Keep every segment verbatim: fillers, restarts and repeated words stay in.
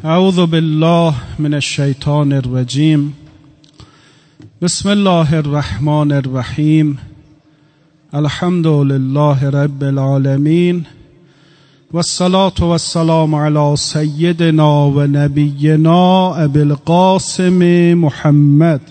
اعوذ بالله من الشیطان الرجیم. بسم الله الرحمن الرحیم. الحمد لله رب العالمین والصلاة والسلام علی سیدنا و نبینا ابی القاسم محمد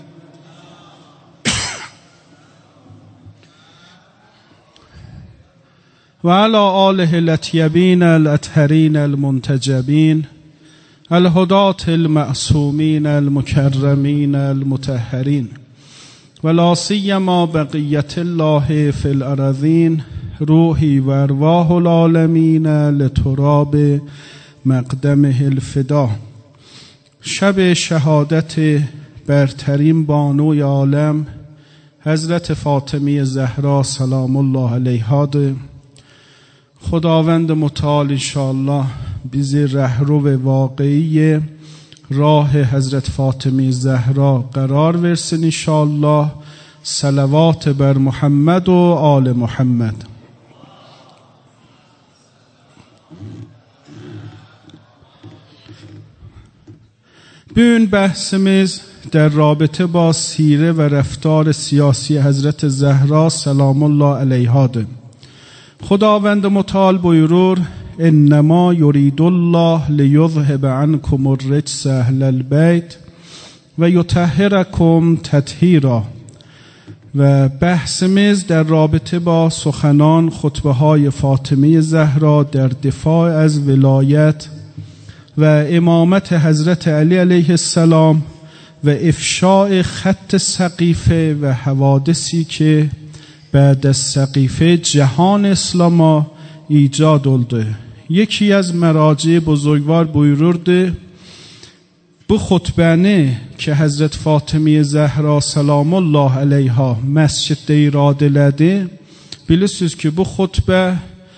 و علی آله الاطیبین الاطهرین المنتجبین الهداة المعصومین المکرمین المطهرین ولا سیما بقیت الله فی الارضین روحی و ارواح العالمین لتراب مقدمه الفدا. شب شهادت برترین بانوی عالم حضرت فاطمه زهرا سلام الله علیها ده. خداوند متعال انشاءالله بیزی رهرو واقعی راه حضرت فاطمه زهرا قرار ورسن انشاءالله. صلوات بر محمد و آل محمد. بین بحثمیز در رابطه با سیره و رفتار سیاسی حضرت زهرا سلام الله علیها ده. خداوند متعال بایرور انما یرید الله لیذهب عنکم الرجس اهل البیت و یطهرکم تطهیرا. و بحثمیز در رابطه با سخنان خطبه های فاطمه زهرا در دفاع از ولایت و امامت حضرت علی علیه السلام و افشاء خط سقیفه و حوادثی که بعد از سقیفه جهان اسلام ایجاد oldu. یکی از مراجع بزرگوار buyururdu bu خطبه که حضرت فاطمه زهرا سلام الله علیها مسجدdə irad elədi. Bilirsiniz ki bu xutbə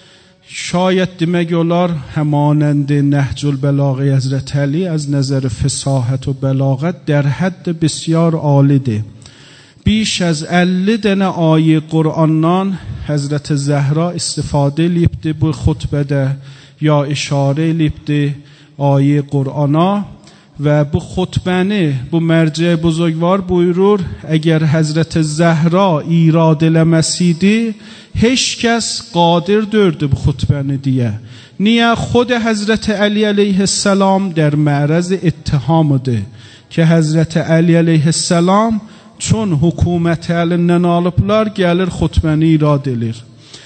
şayet demək olar همانند نهج البلاغه حضرت علی از نظر فصاحت و بلاغت در حد بسیار عالیه. بیش از elli dənə آیه قرآنdan حضرت زهرا استفاده لیبdi bu xutbədə یا اشاره لیبdi آیه قرآنا. و bu xutbəni bu mərcə buzurgvar buyurur اگر حضرت زهرا ایراد eləməsiydi heç kəs qadir dördü bu xutbəni deyə. Niyə خود حضرت علی علیه السلام در معرض اتهامıdır که حضرت علی علیه السلام چون حکومت əlindən alıblar gəlir xutbəni irad edir.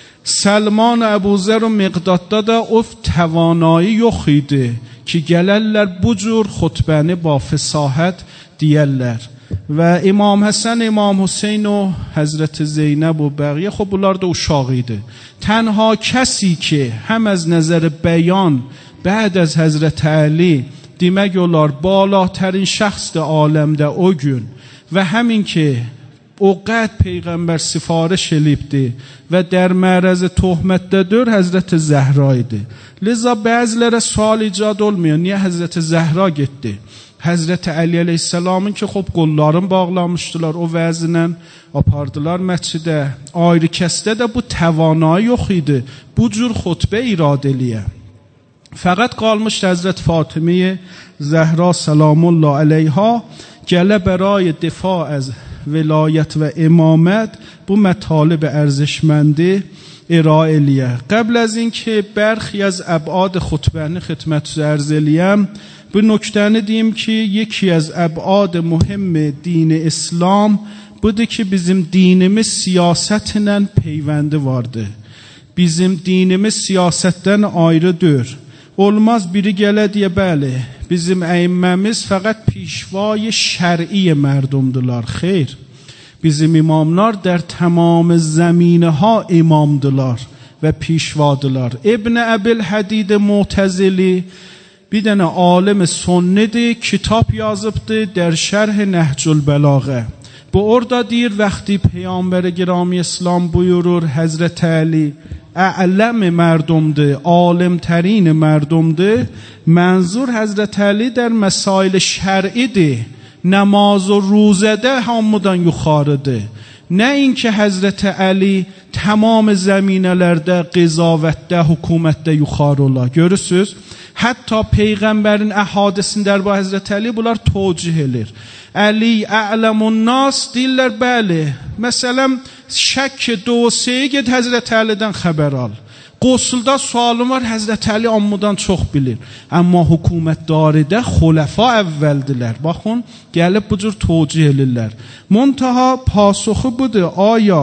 Salman Əbuzer و Miqdadda da o توانایی yox idi ki gələrlər bu cür xutbəni با فصاحت deyərlər. و امام حسن امام حسین و حضرت زینب و بقیه خب bunlar da uşaq idi. تنها کسی که هم از نظر بیان بعد از حضرت علی demək olar بالاترین şəxsdir aləmdə o gün و همین که اوقات پیغمبر سفارش لیبdi و در معرض تهمتدür حضرت زهرایdı. لذا بعضیlərə sual icad olmuyor. Niye Hazreti Zehra gitti? Hazreti Ali Aleyhisselam'ın ki xop qollarını bağlamışdılar o vəzinlə apardılar məscidə. Ayrı kəsdə də bu təvanayı yox idi. Bu cür xutbə irad eləyə. Faqat qalmışdı Hazret Fatımiye Zehra سلام الله علیها gələ برای دفاع از ولایت و امامت bu مطالب ارزشمندی ارائه لیه. قبل از اینکه برخی از ابعاد خطبه خدمت عرض الیم bu نکته‌نی diyeyim ki یکی از ابعاد مهم دین اسلام budur ki bizim dinimiz siyasetlə peyvəndi vardır. Bizim dinimiz siyasetdən ayrıdır. Olmaz biri gələ deyə bəli bizim əyimməmiz faqat پیشوای şər'i mərdumdular. Xeyr. Bizim imamlar در تمام زمینه ها imamdılar و پیشواdılar. ابن ابی الحدید معتزلی bir dənə alim sünnidir, kitap yazıbdı در şərh نهج البلاغه. Bu orada deyir وقتی پیامبر گرامی اسلام buyurur حضرت علی اعلم مردمده عالم ترین مردمده منظور حضرت علی در مسائل شرعی ده. نماز و روزه ده همودان yuxarıdır. Nə inki Həzrəti Əli tamam zəminələrdə, qizavətdə, hökumətdə yuxarı ola. Görürsüz? Hətta Peyğəmbərin əhadisində bu Həzrəti Əli bunlar tövcih edir. Əli a'lamun nas deyirlər, bəli. Məsələn, şək dosyeyi get Həzrəti Əlidən xəbər al. Qosulda sualım var, Həzrəti Əli ammudan çox bilir. Amma hökumətdaridə xulafa əvvəldilər. Baxın, gəlib bu cür tövcih edirlər. Muntaha pasuxu budur, aya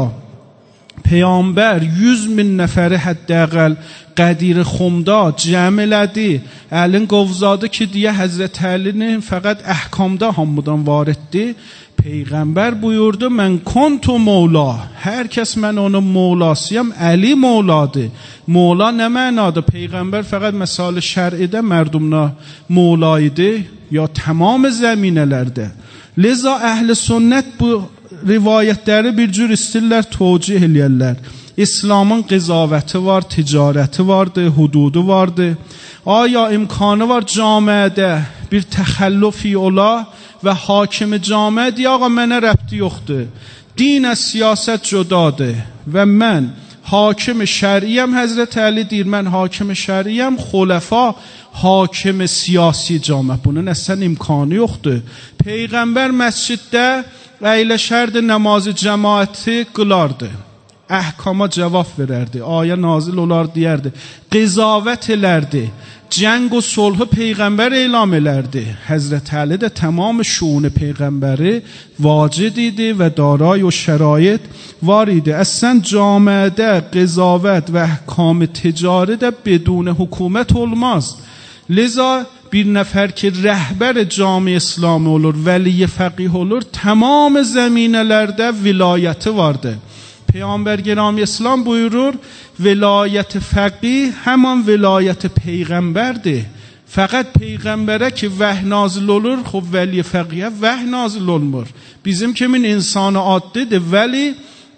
Peyğəmbər yüz min nəfəri həddəqəl Qədir Xumda cəm elədi. Əlin qovzadı ki, deyə Həzrəti Əlinin fəqət əhkamda hamıdan variddir. Peyğəmbər buyurdu, mən kontu Mevla. Hər kəs mən onun Mevlasıyam, Əli Mevladır. Mevla nə mənadır? Peyğəmbər fəqət məsal şər'idə mərdumna Mevla idi, ya tamam zəminələrdə. Liza əhl-i sünnət bu rivayətləri bir cür istirlər, tövcih eləyərlər. İslamın qizavəti var, ticarəti vardır, hududu vardır. Aya imkanı var camiədə bir təxəllufi ola və hakimi camiə deyə, ağa mənə rəbti yoxdur. Din ə siyasət cüdadır və mən hakim şər'iyəm. Həzrət Əli deyir, mən hakim şər'iyəm, xulafa hakim siyasi camiə. Bunun əslən imkanı yoxdur. Peyğəmbər məsciddə əyləşərdi, namazı cəmaəti qılardı. Əhkama cavab verərdi, ayə nazil olar deyərdi, qizavət elərdi, cəng و صلح Peyğəmbər elam elərdi. Həzrət Əli də tamam şuun Peyğəmbəri vacid idi və daray و şərait var idi. Əslən camiədə qizavət və əhkam ticari də بدون hökumət olmaz. Liza bir nəfər ki rəhbər cami İslamı olur, vəli fəqih olur, tamam zəminələrdə vilayəti vardır. Peyğəmbər Gərami İslam buyurur, vilayət fəqih həman vilayət Peyğəmbərdir. Fəqət Peyğəmbərə ki vəhy nazil olur, xub vəli fəqiyə vəhy nazil olmur. Bizim kimin insanı addidir, vəli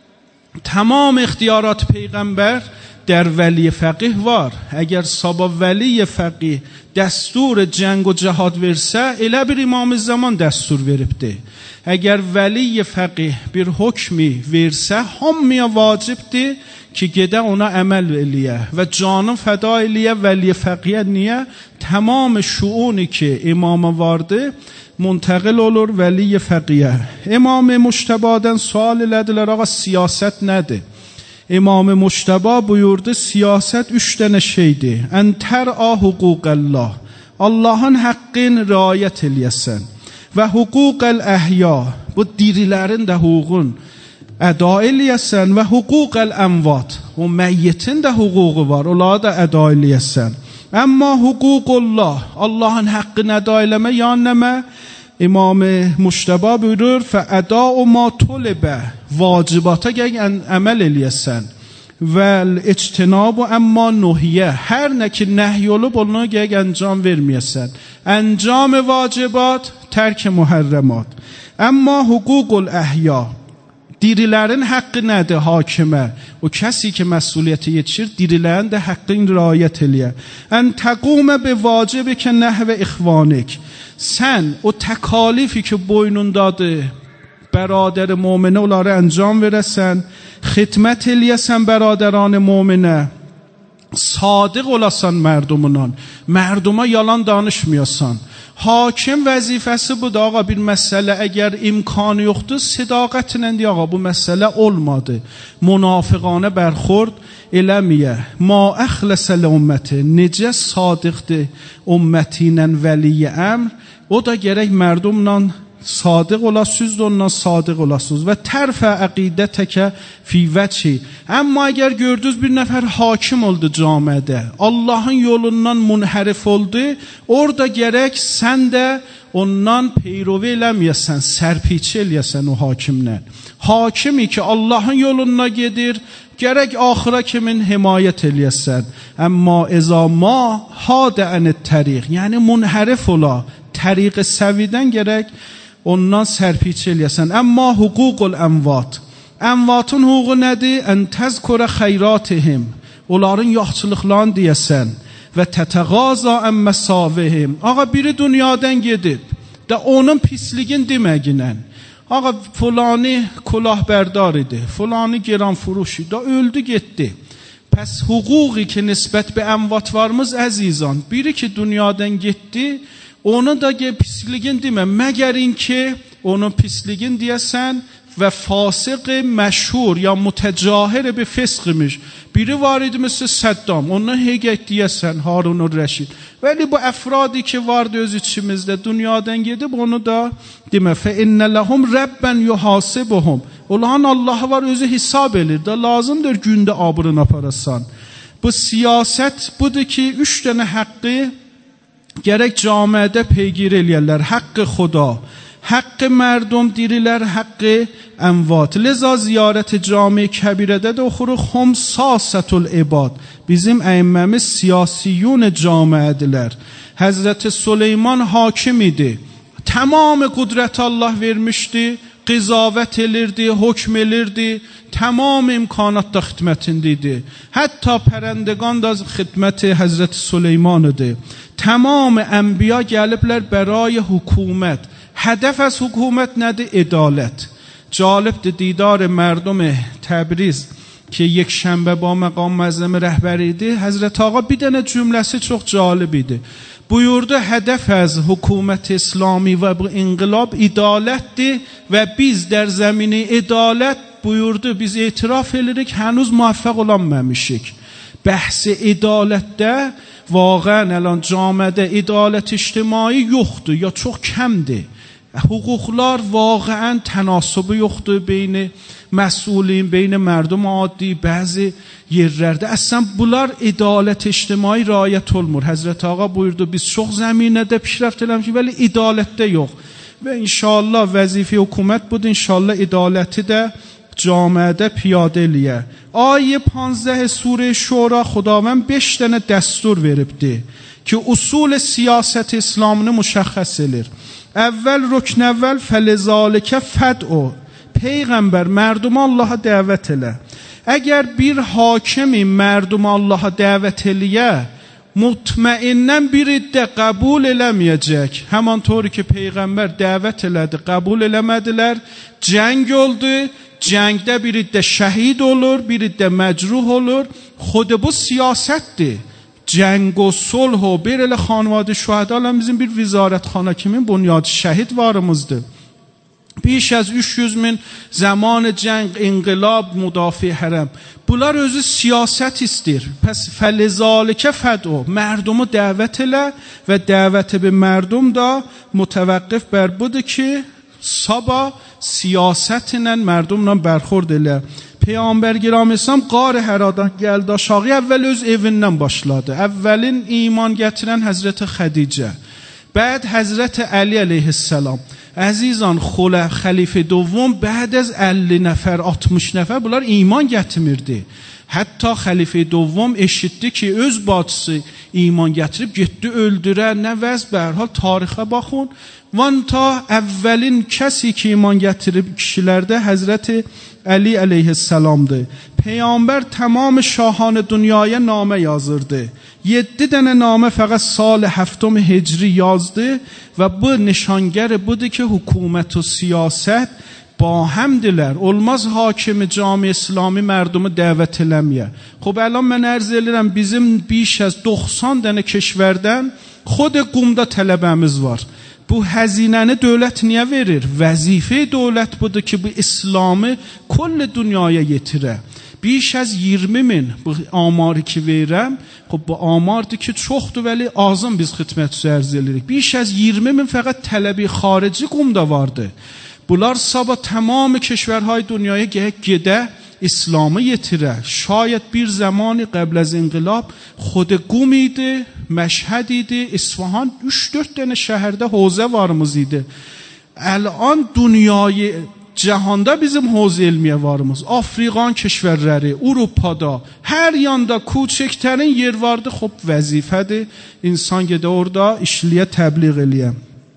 tamam ixtiyarat Peyğəmbər در ولی فقیه var. اگر sabah veli faqih dəstur cəng و cihad versə, elə bir imam zaman dəstur veribdir. Əgər veli faqih bir hökmi versə, hamıya vacibdir ki gedə ona əməl eləyə və canı fəda eləyə veli faqih. Niyə? Tamam şuuni ki imama vardı منتقل olur veli faqih. İmam Müştəbədən sual elədilər, ağa siyasət nədir? İmam Müştəbə buyurdu, siyasət üç dənə şeydir. Ən tər'a hüquqəllah, Allahın haqqın riayət eləyəsən və hüquqəl əhya, bu dirilərin də hüququn əda eləyəsən və hüquqəl əmvat, o məyyitin də hüququ var, onları da əda eləyəsən. Amma hüququllah, Allahın haqqını əda eləmə, yəni nəmə? İmam Müştəbə buyurur, fəəda o ma tolibə, vacibata gərək əməl eləyəsən vəl ictinab əmma nuhiyə, hər nə ki nəhy olub onu gərək əncam verməyəsən. Əncam vacibat, tərk mühərrəmat. Əmma hüququl əhya, dirilərin haqqı nədir hakimə? O kəsi ki məsuliyyəti yetişir, dirilərin də haqqın riayət eləyə. Ən təqumə bi vacibi ki nəhvə ixvanik, sən o təkalifi ki boynundadır, برادر مومنه onları انجام verəsən, xidmət eləyəsən برادران مومنه, sadiq olasan mərdumundan, mərduma yalan danışmayasan. Hakim vəzifəsi budur, ağa bir məsələ əgər imkanı yoxdur, sədaqətlə deyə, ağa bu məsələ olmadı, munafiqanə bərxurd eləməyə. Ma əxləsəl ümməti, necə sadiqdir ümməti ilə vəli əmr, o da gərək mərdumla sadiq olasınız, ondan sadiq olasınız və tərfə əqidətəkə fi vəçi. Amma əgər gördünüz bir nəfər hakim oldu camiədə, Allahın yolundan munhərif oldu, orada gərək sən də ondan peyrovi eləməyəsən, sərpiçi eləyəsən o hakimlə. Hakimi ki Allahın yoluna gedir, gərək axıra kimin himayət eləyəsən. Amma eza ma hadə ənət təriq, yəni munhərif ola, təriq səvidən gərək ondan sərpiçi eləyəsən. Amma hüququl əmvat, əmvatın hüququ nədir? Ən təzkürə xeyratihim, onların yaxçılıqlarını deyəsən və tətəqaza ən məsavihim. Ağa biri dünyadan gedib də onun pisligin deməklə, Ağa fulani kulahdar idi, fulani geran furuş idi, öldü getdi. Pəs hüquqi ki nisbət bir əmvat varmız əzizan, biri ki dünyadan getdi, onu da pisligin demə, məgər in ki onun pisligin deyəsən və fasıq məşhur ya mütəcahir bir fisq imiş. Biri var idi mesela Saddam, ona heyət deyəsən Harun Rəşid. Vəli bu əfradi ki vardı öz içimizdə, dünyadan gedib onu da demə, fə innə ləhum rəbbən yuhasibuhum. Olan Allah var özü hesab edir də, lazımdır gündə abırın aparasan. Bu siyaset budur ki üç tane haqqı gerek camiədə peygir eləyərlər. Haqqı Xuda, haqqı mərdum dirilər, haqqı əmvat. Leza ziyarət cami kəbirədə də oxuruq, xumsasatul ibad. Bizim əyimməmiz siyasiyun camiədilər. Həzrəti Süleyman hakim idi. Tamam qudret Allah vermişdi. Qizavət elirdi, hükm elirdi, tamam imkanatda xidmətindeydi. Hətta pərəndəqan da xidməti Həzrəti Süleyman idi. Tamam ənbiya gəliblər bəray hükümət. Hədəf az hükümət nədir? Ədalət. Cəlibdir didar mərdum Təbriz ki یک şənbə ba məqam məzləmi rəhbəri idi. Həzrət Ağa bir dənə cümləsi çox cəlib idi. Buyurdu hədəf az hükümət İslami və bu inqilab ədalətdir və biz در زمینه ədalət buyurdu biz etiraf edirik hənuz muvaffaq olamamışıq. Bəhs ədalətdə واقعا الان جامعه عدالت اجتماعی yoxdur یا çox kəmdir. Hüquqlar واقعا tənasübü yoxdur beyin məsulin, beyin mərdum adi, bəzi yerlərdə. Əslən bunlar ədalət ictimai riayət olmur. Həzrət Ağa buyurdu biz çox zəminədə پیشرفت eləmişik, ولی ədalətdə yox. Və inşallah vəzifə hökumət budur, inşallah ədaləti də جامعه پیاده لیه. آیه پانزده سوره شورا خداوند beş tane dəstur veribdi ki usul siyasət İslamını müşəxəs edir. Əvvəl rükn əvvəl fəlizəlikə fəd'u. Peyğəmbər mərdum Allaha dəvət elə. Əgər bir hakimi mərdum Allaha dəvət eləyə, mutmainnən bir iddə qəbul eləməyəcək. Həmantoru ki Peyğəmbər dəvət elədi, qəbul eləmədilər, cəng oldu. Cəngdə bir iddə şəhid olur, bir iddə məcruh olur. Xod bu siyasətdir. Cəng و صلح و bir elə xanvadı şühədalar bizim bir vizarətxana kimin bunyad şəhid varımızdır. بیش از üç yüz min zaman cəng, inqilab, müdafi hərəm. Bunlar özü siyasət istir. Pəs fəlizalikə fəd'u. Mərdumu dəvət elə və dəvəti bir mərdum da mütəvəqqif bər budur ki sabah siyasətlə mərdumla bərxurd elə. Peyğəmbər giram İslam Qar Həradan gəldi aşağı, əvvəl öz evindən başladı. Əvvəlin iman gətirən Həzrəti Xədicə, بعد Həzrəti Əli əleyhissalam. Əzizan xulə xəlifə dovom بعد az əlli nəfər, altmış nəfər bunlar iman gətirmirdi. Hətta xəlifə dovom eşitdi ki öz bacısı iman gətirib getdi öldürə, nə vəz bərhal tarixə baxın. Van ta əvvəlin kəsi ki iman gətirib kişilərdə Həzrəti Əli əleyhissalamdır. Peyğəmbər tamam şahan dünyaya namə yazırdı. yeddi dənə namə fəqət sal هفتم hicri yazdı və bu nişangər budur ki hökumət və siyasət با همدیگر olmaz hakimi cami İslami mərdumu dəvət eləməyə. Xub الان mən ərz edirəm bizim بیش از doxsan dənə keşvərdən xod qumda tələbəmiz var. Bu həzinəni dövlət niyə verir? Vəzifə dövlət budur ki bu İslamı kull dünyaya yetirə. بیش از iyirmi min bu amarı ki verirəm. Xub bu amardır ki çoxdur vəli azım biz xidmət ərz edirik. بیش از iyirmi min fəqət tələbi xarici qumda vardı. Bunlar sabah tamam کشورهای dünyaya gedə İslamı yetirə. Şayət bir zamanı qəbl az inqilab xod qum idi, Məşhəd idi, İsfahan üç dörd dənə şəhərdə hozə varımız idi. Əlan dünyayı cahanda bizim hozə elmiyə varımız. Afriqan keşvərləri, Avropada, hər yanda کوچکترین yer vardı. Xop vəzifədir insan gedə orada işliyə təbliğ eləyə.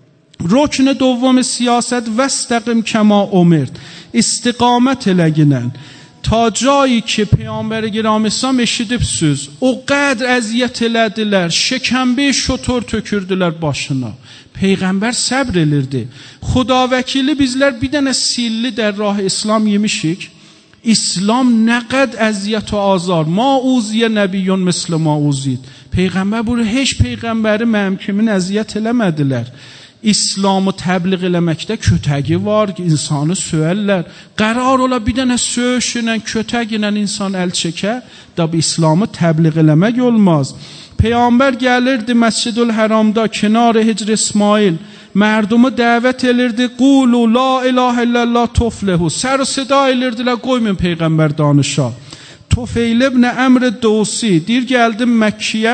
رکن دوم سیاست وستقم کما امرد. استقامت eləginən. تا جایی که پیامبر گرامی اسلام eşidibsiz, o qədr əziyyət elədilər, şəkəmbe şotor tökürdülər başına. Peyğəmbər səbr elirdi. Xudavəkili bizlər bir dənə silli در راه اسلام yemişik. İslam nə qəd əziyyət və azar. Ma uziyə nəbiyyun mislə ma uzid. Peyğəmbər bunu heç peyğəmbəri mənim kimin əziyyət eləmədilər. İslamı təbliğ eləməkdə kötəgi var, insanı söyərlər. Qərar ola bir dənə söyüşlə, kötəglə insan əl çəkə, da bu İslamı təbliğ eləmək olmaz. Peyğəmbər gəlirdi Məscidül Həramda, kənar Hicr İsmail, mərdumu dəvət elirdi, qulu la ilahə illallah tuflihu. Sər seda elirdilər, qoymayın Peyğəmbər danışa. Tufeyl ibn Əmr Dosi, deyir gəldim Məkkiyə,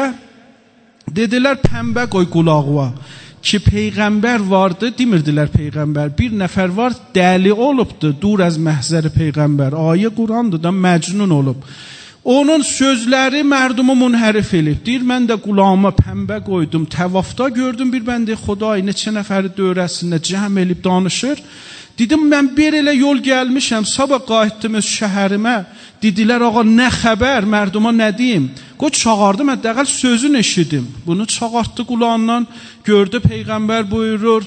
dedilər pəmbə qoy qulağına. Ki peyğəmbər vardı, demirdilər peyğəmbər. Bir nəfər var, dəli olubdu, dur az məhzəri peyğəmbər. Ayə Qurandır da məcnun olub. Onun sözləri mərdumu munhərif elib. Deyir, mən də qulağıma pəmbə qoydum. Təvafda gördüm bir bəndə Xuday neçə nəfəri dövrəsində cəm elib danışır. Dedim, mən bir elə yol gəlmişəm, sabah qayıtdım öz şəhərimə. Dedilər, ağa, nə xəbər, mərduma nə deyim? Qoy çağırdım, həddəqəl sözünü eşidim. Bunu çağırtdı qulağından, gördü Peyğəmbər buyurur,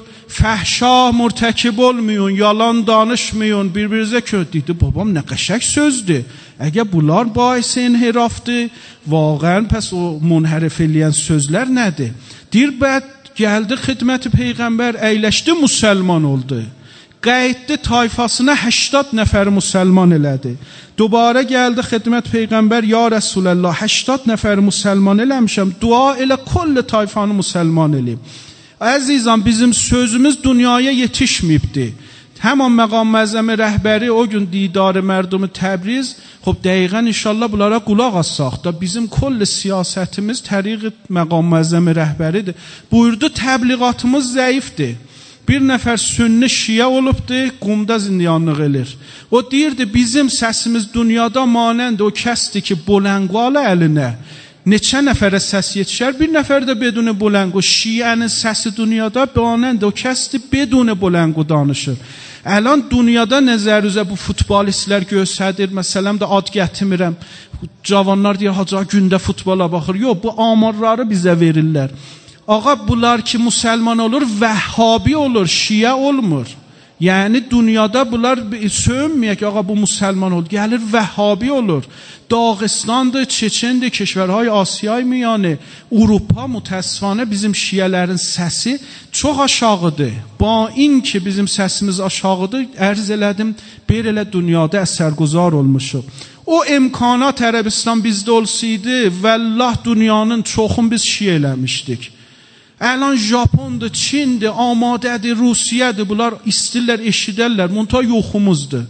fəhşa mürtəkib olmayın, yalan danışmayın, bir-birinizə kötü. Dedi, babam nə qəşəng sözdür. Əgər bunlar baisi inhirafdır, vaqən pəs o munhərif eləyən sözlər nədir? Deyir, bəd gəldi xidməti Peyğəmbər, əyləşdi, müsəlman oldu. Qəyiddi tayfasına هشتاد nəfər müsəlman elədi. Dubara gəldi xidmət Peyğəmbər, ya Rəsuləllah, هشتاد nəfər müsəlman eləmişəm, dua elə kulli tayfanı müsəlman eləyim. Əzizəm, bizim sözümüz dünyaya yetişməyibdi. Həman məqam məzəmi rəhbəri o gün didarı mərdumu Təbriz, xub dəqiqən inşallah bunlara qulaq assaq da bizim kulli siyasətimiz təriq məqam məzəmi rəhbəridir. Buyurdu, təbliğatımız zəifdir. Bir nəfər sünni şiə olubdu, qumda zindiyanlıq elir. O deyirdi, bizim səsimiz dünyada manənd o kəsdir ki, bolənqalı əlinə. Neçə nəfərə səs yetişər, bir nəfər də beduni bolənqu. Şiənin səsi dünyada manənd o kəsdir, beduni bolənqu danışır. Əlan dünyada nəzərüzə bu futbolistlər göstərir, məsələn də ad gətirmirəm. Cavanlar deyir, haca gündə futbola baxır. Yox, bu amarları bizə verirlər. Ağa, bunlar ki müsəlman olur, vəhhabi olur, şiə olmur. Yəni dünyada bunlar sövünməyək ki, ağa bu müsəlman olur, gəlir vəhhabi olur. Dağıstandır, Çeçendir, keşvərhay Asiyay miyanı, Avropa mütəssifانه bizim şiələrin səsi çox aşağıdır. Ba in ki bizim səsimiz aşağıdır, ərz elədim, bir elə dünyada əsərgüzar olmuşuq. O imkanat Ərəbistan bizdə olsaydı, vəllah dünyanın çoxunu biz şiə eləmişdik. Əlan Japondur, Çindir, amadədir, Rusiyadır, bunlar istirlər, eşidərlər, munta yoxumuzdur.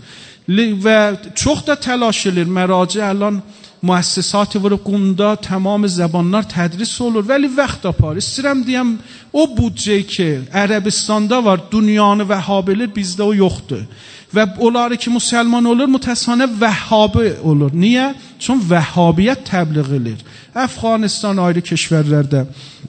Və çox da təlaş edir, məracə əlan müəssisatı vurub qunda tamam zəbanlar tədris olur, vəli vaxt apar. İstəyirəm deyəm, o büdcə ki Ərəbistanda var, dünyanı vəhhab elir, bizdə o yoxdur. Və onları ki müsəlman olur, mütəssanə vəhhabi olur. Niyə? Çün vəhhabiyyət təbliğ edir. Əfqanistan ayrı keşvərlərdə.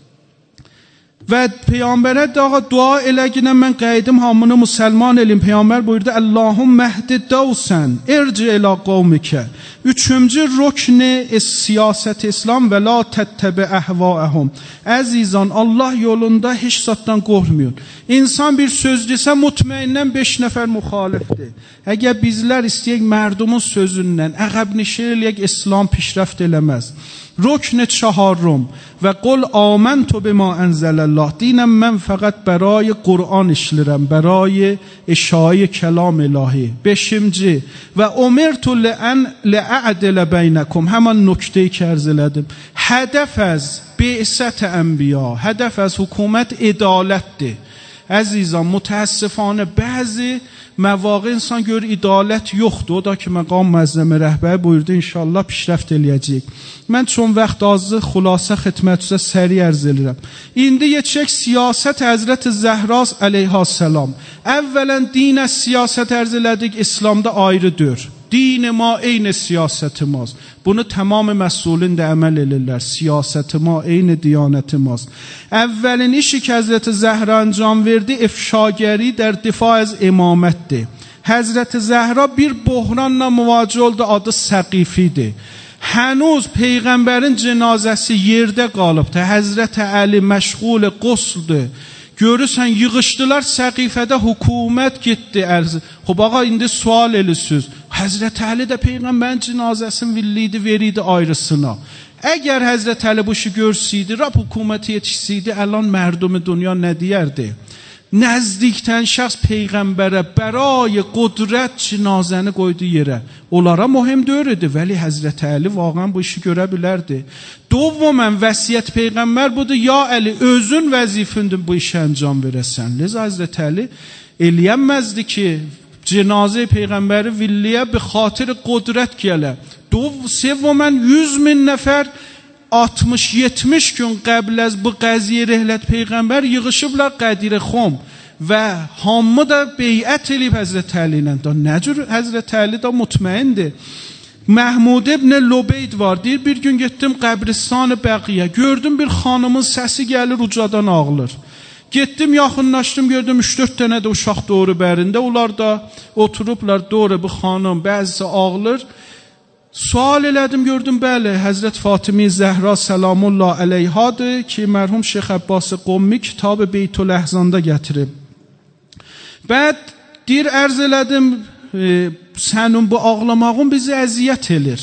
Və Peyğəmbərə dağa dua eləginə mən qaydım hamını müsəlman elim. Peyğəmbər buyurdu, Allahümme ehdi davsən, irci ilə qavmikə. Üçüncü rükni siyasət İslam və la təttəbi əhvaəhum. Əzizan, Allah yolunda heç zatdan qorxmayın. İnsan bir söz desə, mutmaindən beş nəfər müxalifdir. Əgər bizlər istəyək mərdumun sözündən, əqəb nişir eləyək, İslam pişrəft eləməz. رکن چهارم و قل آمنت بما انزل الله. دینم من فقط برای قرآن اشلرم، برای اشاعه کلام الهی. بشمجی و امرت لأن لأعدل بینکم. همان نکته که عرض لدم، هدف از بعثت انبیا، هدف از حکومت عدالت ده. عزیزان متاسفانه بعضی مواقع insan gör idalət yoxdur. O da ki məqam məzəmi rəhbər buyurdu, inşallah pişrəft eləyəcək. Mən çox vaxt azı xülasə xidmətinizə səri ərz edirəm. İndi yetişək siyasət Həzrət Zəhra əleyhissalam. Əvvələn dinə siyasət ərz elədik, İslamda ayrıdır. Din ma eyni siyasətimiz. Bunu tamam məsulun da əməl edirlər. Siyasət ma eyni diyanətimiz. Əvvəlin işi ki Həzrət Zəhra anjam verdi, ifşagəri در دفاع از امامتdir. Həzrəti Zəhra bir bohranla müvaciə oldu, adı Səqifidir. Hənuz Peyğəmbərin cenazəsi yerdə qalıbdır. Həzrəti Əli məşğul qusludur. Görürsən, yığışdılar Səqifədə, hökumət getdi. Xob, ağa, indi sual elisiz. Həzrəti Əli də Peyğəmbərin cenazəsini villiydi, veriydi ayrısına. Əgər Həzrəti Əli bu işi görsəydi, Rab hökuməti yetişsəydi, əlan mərdumi dünya nə deyərdi? Nəzdikdən şəxs Peyğəmbərə bərای qudrət cinazəni qoydu yerə. Onlara mühüm deyirdi, vəli Həzrəti Əli vaqən bu işi görə bilərdi. Dovvamən vəsiyyət Peyğəmbər budur, ya Əli, özün vəzifəndin bu işə əncam verəsən. Liza Həzrəti Əli eləyənməzdi ki, cenazə Peyğəmbəri villiyə bi xatir qudrət gələ. Dov, sevvamən yüz min nəfər altmış yetmiş gün qəbl az bu qəziyə rəhlət Peyğəmbər yığışıblar Qədir Xum və hamı da beyət eləyib Həzrəti Əli ilə. Da nə cür Həzrəti Əli da mutmaindir. Məhmud ibn Lubeyd var, deyir, bir gün getdim qəbristan Bəqiyə, gördüm bir xanımın səsi gəlir ucadan ağlır. Getdim, yaxınlaşdım, gördüm üç dörd dənə də uşaq doğru bərində, onlar da oturublar doğru bu xanım, bəzisi ağlır. Sual elədim, gördüm, bəli, Həzrət Fatimi Zəhra səlamullah əleyhadır ki, mərhum Şeyx Abbas Qummi kitab Beytül Əhzanda gətirib. Bəd, deyir, ərz elədim, e, sənin bu ağlamağın bizi əziyyət elir.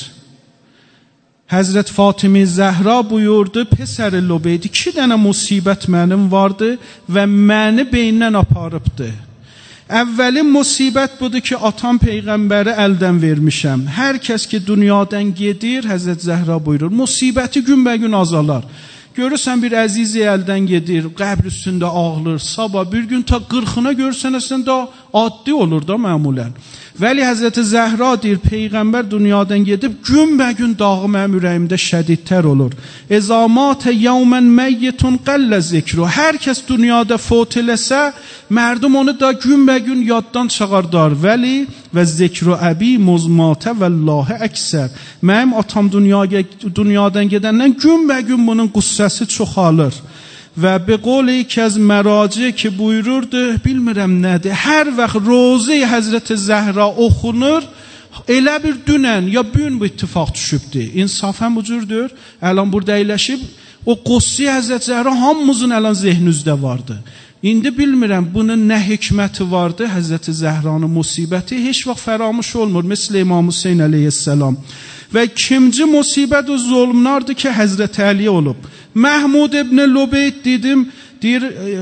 Həzrət Fatimi Zəhra buyurdu, Pesər-i Lubeydi, iki dənə musibət mənim vardı və məni beyndən aparıbdı. Əvvəlin musibət budur ki, atam Peyğəmbəri əldən vermişəm. Hər kəs ki, dünyadan gedir, Həzrət Zəhra buyurur, musibəti gün bə gün azalar. Görürsən, bir əzizi əldən gedir, qəbr üstündə ağlır, sabah bir gün ta qırxına görürsən, əslən da addi olur da məmulən. Vəli Həzrəti Zəhra deyir, Peyğəmbər dünyadan gedib, gün bə gün dağı mənim ürəyimdə şədidtər olur. Ezamətə yəvmən məyyitun qəllə zikru. Hər kəs dünyada fot eləsə, mərdum onu da gün bə gün yaddan çağırdar. Vəli və zikru əbi muzmatə vəllahi əksər. Mənim atam dünyaya, dünyadan gedəndən gün bə gün bunun qüssəsi çoxalır. Və be qoli ki az məraci ki buyururdu, bilmirəm nədir, hər vaxt rozi Həzrəti Zəhra oxunur, elə bir dünən ya bugün bu ittifaq düşübdür. İnsafən bu cürdür. Əlan burada əyləşib, o qussi Həzrəti Zəhra hamımızın əlan zehnüzdə vardı. İndi bilmirəm bunun nə hikməti vardı, Həzrəti Zəhranın musibəti heç vaxt fəramış olmur, misl İmam Hüseyin əleyhissalam. Və ikinci musibət o zulmlardır ki, Həzrəti Əliyə olub. Məhmud ibn Lubeyd dedim, deyir,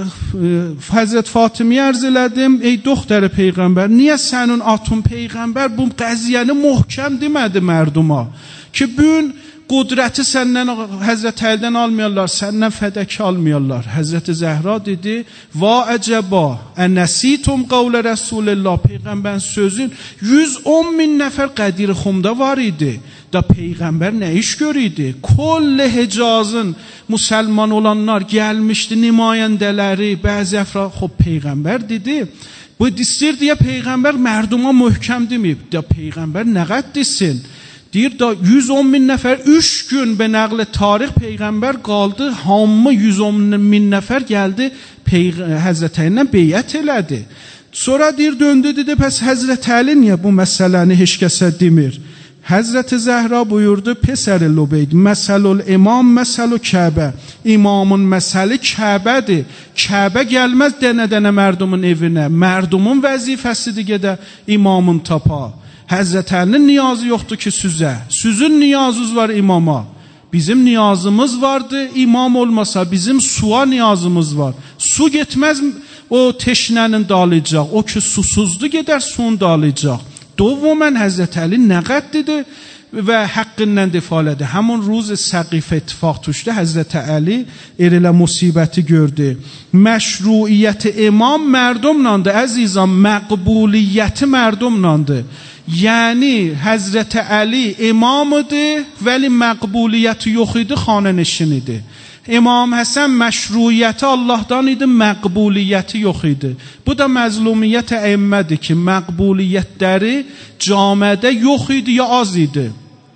Həzrət Fatimiyə ərz elədim, ey doktor Peyğəmbər, niyə sənin atın Peyğəmbər bu qəziyyəni möhkəm demədi mərduma? Ki, bugün qudrəti səndən, Həzrət Əlidən almıyorlar, səndən fədəki almıyorlar. Həzrəti Zəhra dedi, va əcəba, ənəsitum qavlə Rəsulillah, Peyğəmbərin sözün yüz on min nəfər Qədir Xumda var idi. Da Peyğəmbər nə iş görüydü? Kollə Hicazın müsəlman olanlar gəlmişdi, nümayəndələri, bəzi əfrad, xob Peyğəmbər dedi, bu distir deyə Peyğəmbər mərduma möhkəm deməyib. Da Peyğəmbər nə qəd desin? Deyir da yüz on min nəfər üç gün be nəql tarix Peyğəmbər qaldı, hamı yüz on min nəfər gəldi, Həzrət Əlindən beyət elədi. Sonra deyir, döndü dedi, pəs Həzrət Əli niyə bu məsələni heç kəsə demir? Həzrəti Zəhra buyurdu, Pesər-i Lubeyd, məsəlul imam, məsəlul Kəbə. İmamın məsəli Kəbədir. Kəbə gəlməz dənə-dənə mərdumun evinə. Mərdumun vəzifəsidir gedə imamın tapa. Həzrət Əlinin niyazı yoxdur ki, süzə. Süzün niyazınız var imama. Bizim niyazımız vardı, imam olmasa bizim suya niyazımız var. Su getməz o teşnənin dalayacaq. O ki susuzdu gedər suyun dalayacaq. Dovvamən Həzrət Əli nə qəddidir və həqqindən defalədir. Həmin ruz Səqifə ittifaq düşdü. Həzrət Əli erilə musibəti gördü. Məşruiyyəti imam mərdumlandı. Əzizam, məqbuliyyəti mərdumlandı. Yəni Həzrət Əli imamıdır, vəli məqbuliyyəti yox idi, xanənişin idi. İmam Həsən məşruiyyəti Allahdan idi, məqbuliyyəti yox idi. Bu da məzlumiyyət əimmədir ki, məqbuliyyətləri camiədə yox idi ya az idi.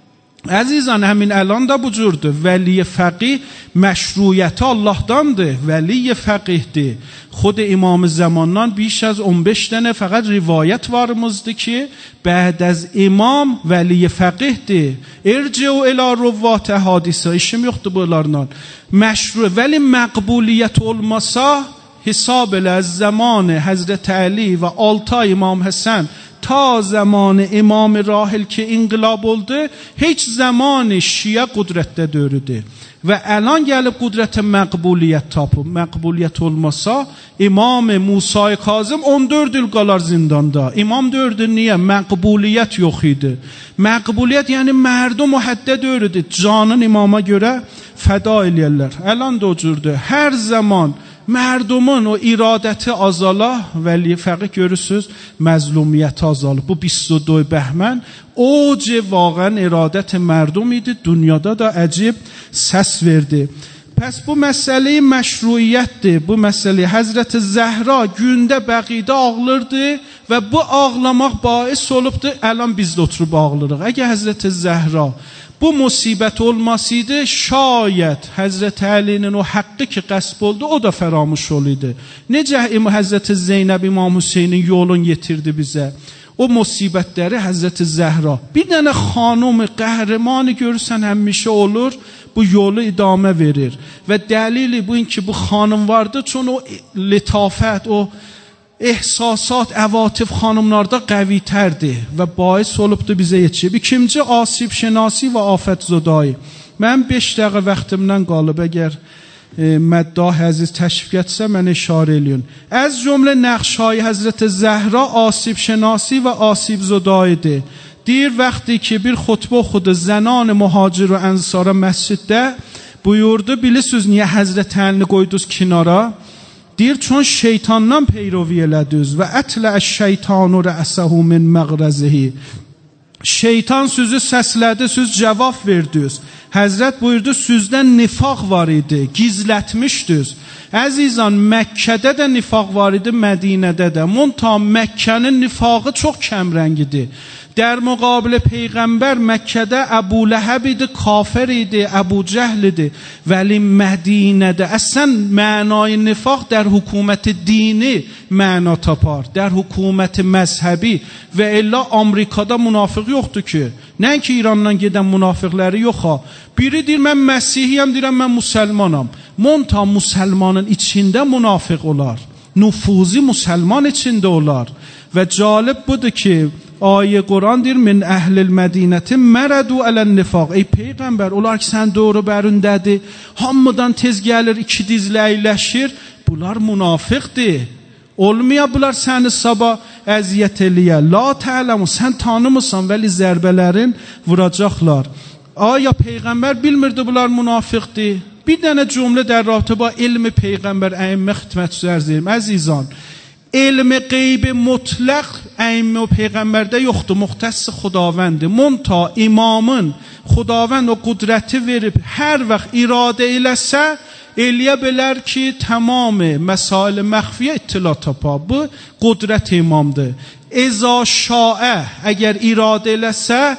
Əzizan, həmin əlan da bu cürdür. Vəli fəqih məşruiyyəti Allahdandır, vəli fəqihdir. خود امام زمانان بیش از اون بشتنه فقط روایت وارمزده که بعد از امام ولی فقیه ده ارجع و الی روات حادثه işim yoktu bunlardan مشروع ولی مقبولیت olmasa حساب از زمان حضرت علی و altı امام حسن تا زمان امام راحل که انقلاب oldu hiç zaman şia qudretdə dördü ve الان gelip qudret مقبولیت tapıb مقبولیت olmasa İmam Musa Kazım on dört il qalar zindanda İmam dördü niye مقبولیت yox idi مقبولیت yani merdum mühəddəd ördü canın imama göre feda eləyərlər الان da o cürdür her zaman mərdumun o iradəti azala vəli fəqih görürsüz məzlumiyyət azalıb bu بیست و دو bəhmən اوج واقعا iradət mərdum idi dünyada da əcib səs verdi pəs bu məsələ məşruiyyətdir bu məsələ Həzrət Zəhra gündə bəqidə ağlırdı və bu ağlamaq bais olubdu الان biz də oturub ağlırıq əgər Həzrət Zəhra bu musibet olmasıydı şayet Hazreti Ali'nin o hakkı ki gasp oldu o da feramış oluydu. Necə Hazreti Zeynep İmam Hüseyin'in yolun getirdi bize. O musibetleri Hazreti Zehra. Bir tane hanım qəhrəmanı görürsən həmişə olur bu yolu idame verir. Ve delili bu ki bu hanım vardı çün o letafet o ehsasat, əvatif xanımlarda qəvi tərdi və bais olubdu bizə yetişib. İkinci asib şənasi və afət zodayı. Mən beş dəqiqə vaxtımdan qalıb, əgər e, məddah əziz təşviq etsə mən işarə eləyün. Az cümlə nəqşay Həzrət Zəhra asib şənasi və asib zodayıdır. Deyir vaqti ki bir xutbə oxudu zənan muhacir və ənsara məsciddə buyurdu, bilirsiniz niyə Həzrət Əlini qoydunuz kinara? Deyir çون şeytandan peyrovi elədiniz və ətlə şeytanu rəsəhu min məğrəzihi. Şeytan sözü səslədi, söz cavab verdiniz. Həzrət buyurdu, sizdən nifaq var idi, gizlətmişdiniz. Əzizan, Məkkədə də nifaq var idi, Mədinədə də. Monta Məkkənin nifaqı çox kəmrəngidir. در مقابل پیغمبر مکه ابو لهب idi کافر idi ابو جهل idi ولی مدینه ده اصلا معنای نفاق در حکومت دینی معنا tapar در حکومت مذهبی و الا آمریکada منافق yoxdur ki nə ki İrandan gedən münafıqları yox ha biri deyir mən məsihiyəm deyirəm mən müsəlmanam monta müsəlmanın içində münafıq olar nüfuzi müsəlman içində olar və cəlib budur ki آیه قرآن دیر من اهل المدینه مردو علی النفاق ey peyğəmbər onlar ki sən doğru bəründədir hamıdan tez gəlir iki dizlə əyləşir bunlar münafıqdır olmaya bunlar səni sabah əziyyət eləyə la tə'ləmu sən tanımırsan vəli zərbələrin vuracaqlar aya peyğəmbər bilmirdi bunlar münafıqdır bir dənə cümlə در رابطه با علم peyğəmbər əimmə xidmətçi ərz edirəm əzizan علم غیب مطلق ائمه و پیغمبرده yoxdur مختص خداونده منتا امامın خداوند o qudrəti verib hər vaxt iradə eləsə eləyə bilər ki tamam məsail məxfiyə ittila tapa bu qudrət imamdır اذا شاء əgər iradə eləsə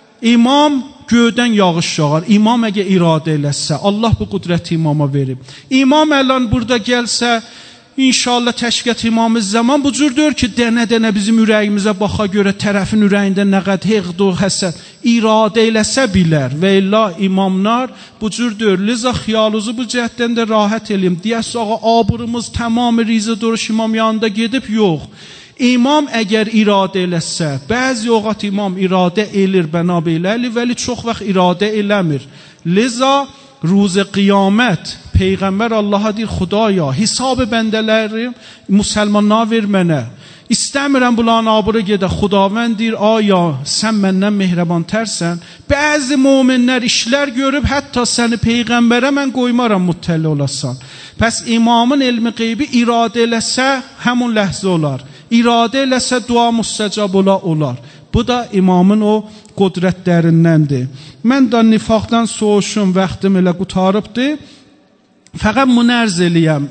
imam göydən yağış yağar imam əgər iradə eləsə Allah bu qudrəti imama verib imam الان burada gəlsə İnşallah təşkilat imamı zaman bu cürdür ki dənə-dənə bizim ürəyimizə baxa görə tərəfin ürəyində nə qədər heqd və həsəd iradə eləsə bilər və illa imamlar bu cürdür. Liza xiyalınızı bu cəhətdən də rahat eləyim. Deyəs ağa abırımız tamam rizə duruş imam yanında gedib yox. İmam əgər iradə eləsə, bəzi oqat imam iradə elir bənabeləli vəli çox vaxt iradə eləmir. Liza روز قیامت پیغمبر الله دیر خدایا حساب بندelerim مسلمانlar ver mənə istəmirəm bulan abura gedə xudavənd deyir aya sən məndən mehribantarsan bəzi möminlər işlər görüb hətta səni peyğəmbərə mən qoymaram muttəli olasan pəs imamın elmi qeybi iradə eləsə həmun ləhzə olar iradə eləsə dua müstəcab ola olar bu da imamın o qudrətlərindəndir. Mən də nifaqdan soğuşum, vaxtım elə qutarıbdır. Fəqət münərz eləyəm.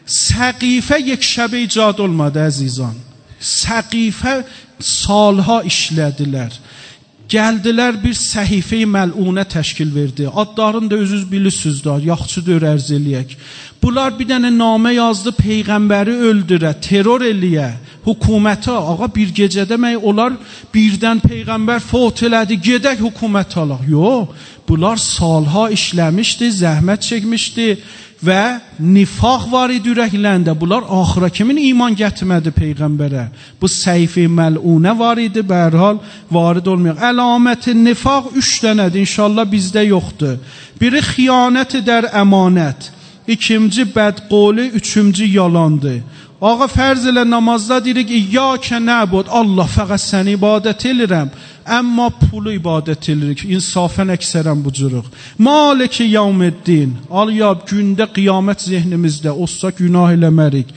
Səqifə یک şəbə icad olmadı əzizan. Səqifə salha işlədilər. Gəldilər bir səhifə-i məlunə təşkil verdi. Adlarını da özünüz bilirsiniz da, yaxşıdır ərz eləyək. Bunlar bir dənə namə yazdı, peyğəmbəri öldürə, terror eləyə, hökumətə. Ağa bir gecədəmək olar birdən peyğəmbər fot elədi, gedək hökumət alaq. Yox, bunlar salha işləmişdi, zəhmət çəkmişdi və nifaq var idi ürəklərində. Bunlar axıra kimin iman gətirmədi peyğəmbərə? Bu səhifə-i məlunə var idi, be hər hal varid olmayaq. Əlaməti nifaq üç dənədir, inşallah bizdə yoxdur. Biri xiyanət der əmanət, ikinci bədqoli, üçüncü yalandır. Ağa fərz elə namazda deyirik, İyyəkə nəbud, Allah fəqət səni ibadət edirəm, amma pulu ibadət edirik. İnsafən əksərən bu cürük. Maliki yevmiddin, alyab gündə qiyamət zehnimizdə, olsa günah eləmərik.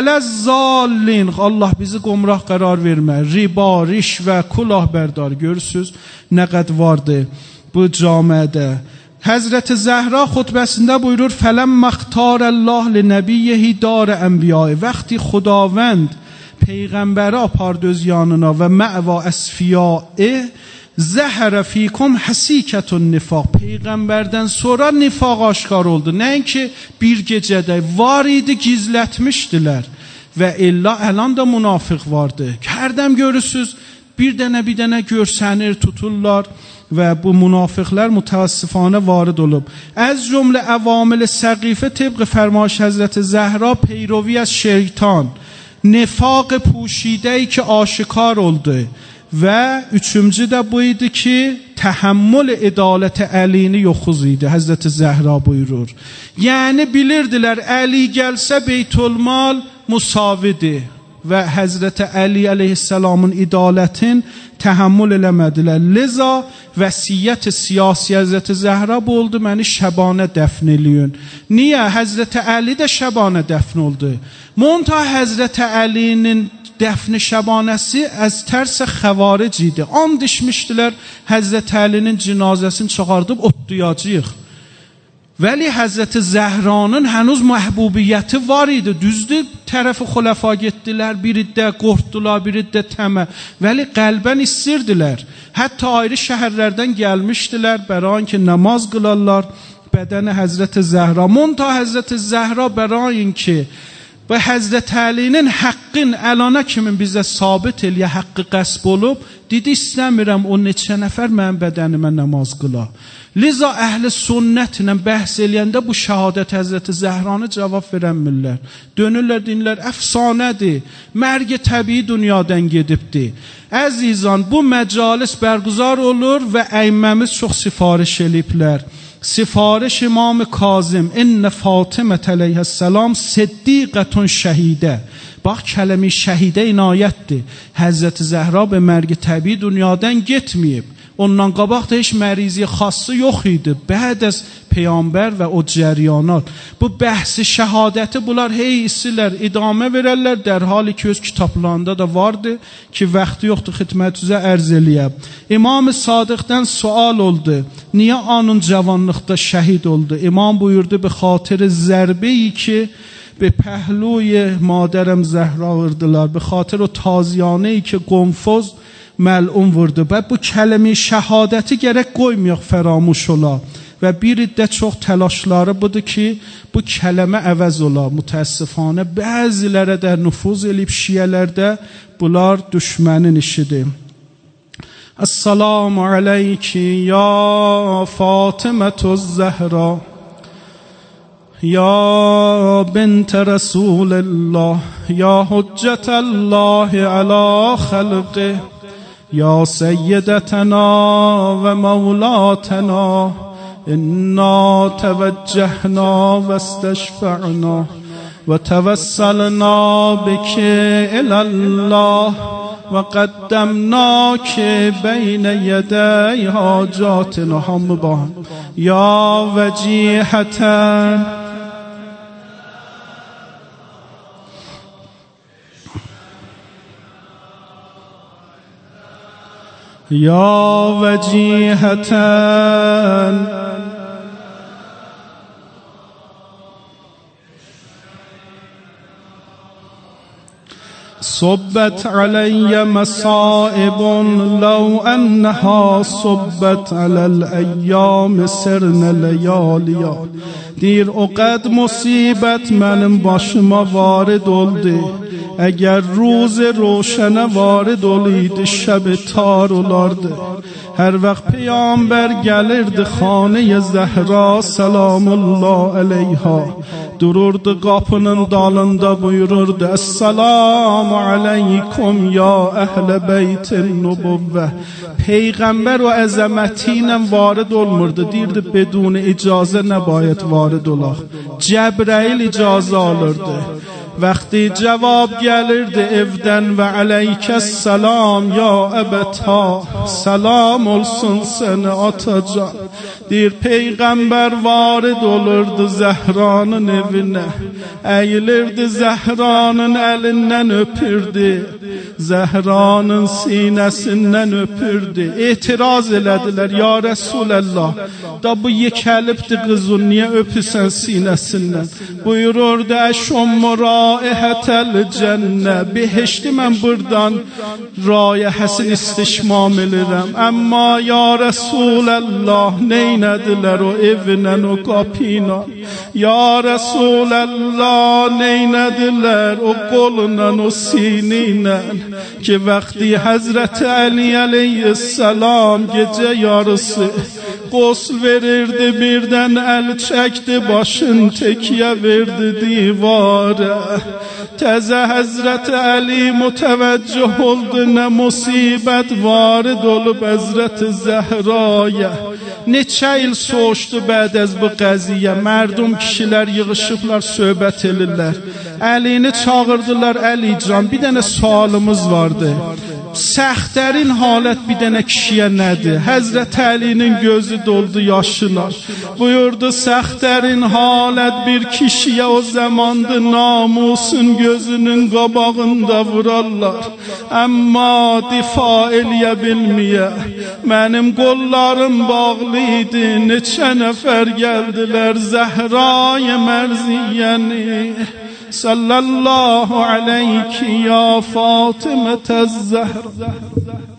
Vələzzallin, Allah bizi qomrah qərar vermə. Riba, rişvə, kulah bərdar. Görürsünüz nə qəd vardır bu camiədə. Həzrət Zəhra xutbəsində buyurur: "Fələmmə xtarəllah linəbiyyehi dar ənbiyyə." Vəqti Xudavənd peyğəmbəri apardı öz yanına və mə'va əsfiyə zəhərə fikum həsikətun nifaq. Peyğəmbərdən sonra nifaq aşkar oldu. Nəinki bir gecədə var idi, gizlətmişdilər. Və illa əlan da münafıq vardı. Hərdəm görürsüz, bir dənə bir dənə görsənir, tuturlar. Və bu münafıqlar mütəəssifanə varid olub. Az cümlə əvamil səqifə təbq fərmayış Həzrət Zəhra پیروی از şeytan, nifaq پوشیده‌ای که آشکار oldu. Və üçüncü də bu idi ki, təhəmmül ədalət əlini yoxuz idi. Həzrət Zəhra buyurur. Yəni bilirdilər, Əli gəlsə Beytülmal musavidir. Və Həzrət Əli əleyhissalamın idalətin təhəmmül eləmədilər. Liza vəsiyyət siyasi Həzrət Zəhra bu oldu, məni şəbanə dəfn eləyin. Niyə? Həzrət Əli də şəbanə dəfn oldu. Monta Həzrət Əlinin dəfni şəbanəsi az tərsə xəvaric idi. And içmişdilər, Həzrət Əlinin cinazəsini çıxardıb otlayacağıq. Vəli Həzrət Zəhranın hənuz məhbubiyyəti var idi. Düzdür, tərəfi xulafa getdilər, biri də qorxdular, biri də təmə. Vəli qəlbən istirdilər. Hətta ayrı şəhərlərdən gəlmişdilər, bərain ki, namaz qılarlar bədəni Həzrət Zəhra. Monta Həzrət Zəhra bərain ki, və Həzrət Əlinin haqqın əlana kimin bizə sabit eləyə haqqı qəsb olub, dedi istəmirəm o neçə nəfər mənim bədənimə namaz qıla. Liza əhl-i sünnətlə bəhs eləyəndə bu şəhadət Həzrət Zəhranı cavab verənmirlər. Dönürlər, dinlər, əfsanədir, mərg təbii dünyadan gedibdir. Əzizan, bu məcalis bərquzar olur və əyməmiz çox sifariş eləyiblər. Sifariş İmam Kazım, İnnə Fatimət əleyhəssalam siddiqətun şəhidə. Bax, kələmi şəhidə inayətdir. Həzrət Zəhra be mərg təbii dünyadan getməyib. Ondan qabaq da heç mərizi xası yox idi. Bəd az peyğəmbər və o cəryanat. Bu bəhsi şəhadəti bunlar hey isilər, idamə verərlər, در حالی ki öz kitablarında da vardı ki vaxtı yoxdur xidmətinizə ərz eləyəm. İmam Sadiqdən sual oldu. Niyə anın cavanlıqda şəhid oldu? İmam buyurdu به خاطر ضربه‌ای ki به پهلوی مادرم زهرا vurdular. به خاطر o taziyانه‌ای که قنفذ məlum vurdu. Və bu kəlimi şəhadəti gərək qoymayaq fəramuş ola. Və bir iddə çox təlaşları budur ki, bu kələmə əvəz ola. Mütəəssifanə bəzilərə də nüfuz elib şiyələrdə bunlar düşmənin işidir. Assalamu aleyki ya Fatimətüz Zəhra, ya bint Rasulillah, ya hüccətəllahi alə xəlqih, یا سیدتنا و مولاتنا انا توجهنا و استشفعنا و توسلنا بك الى الله و قدمناک بین یدی حاجاتنا. هم با یا وجیهتا یا وجیهتن صبت علی مصائب لو انها صبت علی الایام سرن لیالیا. دیر اقد مصیبت منم başıma وارد oldu. اگر روز روشن وارد oluydu شب تار olardı. Her vaxt peygamber gelirdi xaneye Zəhra selam Allah aleyha. Dururdu kapının dalında buyururdu: Esselamu aleykum ya ehl beytin nubuvve. Peygamber o əzəmətiyle varid olmurdu. Deyirdi bedun icazə nəbayət varid olaq. Cəbrəil icazə alırdı. Vaxti cevap gelirdi evden ve aleykesselam ya ebeta, selam olsun seni atacan. Bir peygamber varid olurdu Zehra'nın evine, eğilirdi Zehra'nın elinden öpürdü, Zehra'nın sinesinden öpürdü. İtiraz elediler: ya Resulallah, da bu yekelipti kızın, niye öpüsen sinesinden? Buyururdu: eşummura raihetel cennet. Behişti mən buradan rayihəsini istişmam edirəm. Amma ya Resulallah, neynədilər o evlə, o qapıyla? Ya Resulallah, neynədilər o qolunla, o siniylə? Ki vaxti Hazreti Ali aleyhisselam gece yarısı qosl verirdi, birden el çekti, başın tekiye verdi divara. Təzə Hazreti Ali müteveccih oldu, ne musibet varid olub Hazreti Zehra'ya. Neçə il soğuşdu bəd az bu qəziyə. Mərdum kişilər yığışıblar, söhbət edirlər. Əlini çağırdılar: Əli can, bir dənə sualımız vardı. Səxtərin halət bir dənə kişiyə nədir? Həzrət Əlinin gözü doldu yaşına. Buyurdu: səxtərin halət bir kişiyə o zamandı namusun gözünün qabağında vurarlar. Amma difa eləyə bilməyə. Mənim qollarım bağlıydı, neçə nəfər gəldilər Zəhra-i Mərziyəni. Sallallahu aleyki ya Fatıma-tez Zəhra.